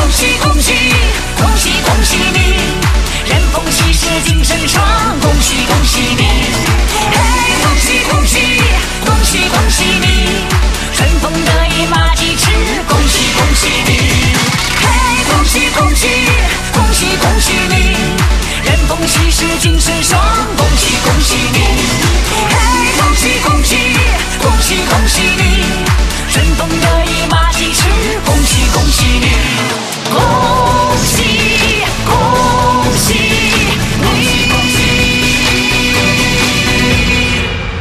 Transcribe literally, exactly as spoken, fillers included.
恭喜恭喜恭喜恭喜你，人逢喜事精神爽，恭喜恭喜你，嘿，恭喜恭喜恭喜恭喜你，春风得意马蹄驰，恭喜恭喜你，嘿，恭喜恭喜恭喜恭喜你，人逢喜事精神爽。